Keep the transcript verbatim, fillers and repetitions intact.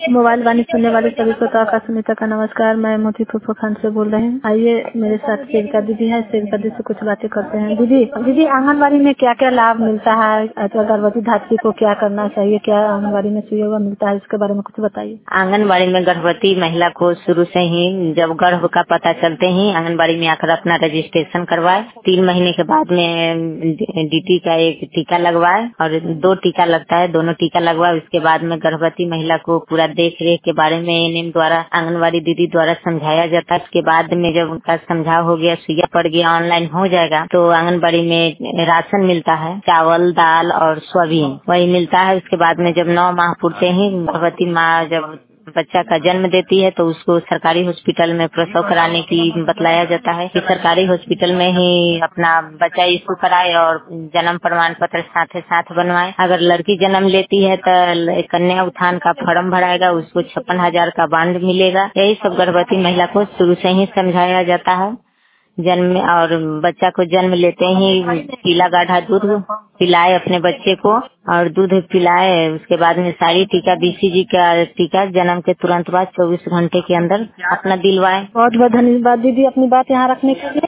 Mobile वाणी सुनने वाले सभी श्रोताओं का सुनीता का नमस्कार। मैं मोती फूफो खान से बोल रही हूँ। आइए मेरे साथ सेविका दीदी है, सेविका दीदी से कुछ बातें करते हैं। दीदी दीदी आंगनबाड़ी में क्या क्या लाभ मिलता है अथवा गर्भवती धात्री को क्या करना चाहिए, क्या आंगनबाड़ी में सुविधा मिलता है, इसके बारे में कुछ बताइए। आंगनबाड़ी में गर्भवती महिला को शुरू से ही जब गर्भ का पता चलते ही आंगनबाड़ी में आकर अपना रजिस्ट्रेशन करवाए। तीन महीने के बाद में डीटी का एक टीका लगवाए और दो टीका लगता है, दोनों टीका लगवाए। उसके बाद में गर्भवती महिला को पूरा देख रेख के बारे में एएनएम द्वारा आंगनबाड़ी दीदी द्वारा समझाया जाता है। उसके बाद में जब उनका समझाव हो गया, सुइया पड़ गया, ऑनलाइन हो जाएगा, तो आंगनबाड़ी में राशन मिलता है, चावल दाल और सोयाबीन वही मिलता है। उसके बाद में जब नौ माह पूरते ही गर्भवती माँ जब बच्चा का जन्म देती है तो उसको सरकारी हॉस्पिटल में प्रसव कराने की बतलाया जाता है कि सरकारी हॉस्पिटल में ही अपना बच्चा इशू कराए और जन्म प्रमाण पत्र साथ साथ बनवाए। अगर लड़की जन्म लेती है तो कन्या उत्थान का फॉर्म भराएगा, उसको छप्पन हजार का बांड मिलेगा। यही सब गर्भवती महिला को शुरू से ही समझाया जाता है। जन्म और बच्चा को जन्म लेते ही पीला गाढ़ा दूध पिलाए अपने बच्चे को और दूध पिलाए। उसके बाद में सारी टीका बीसीजी का टीका जन्म के तुरंत बाद चौबीस घंटे के अंदर अपना दिलवाए। बहुत बहुत धन्यवाद दीदी अपनी बात यहाँ रखने के लिए।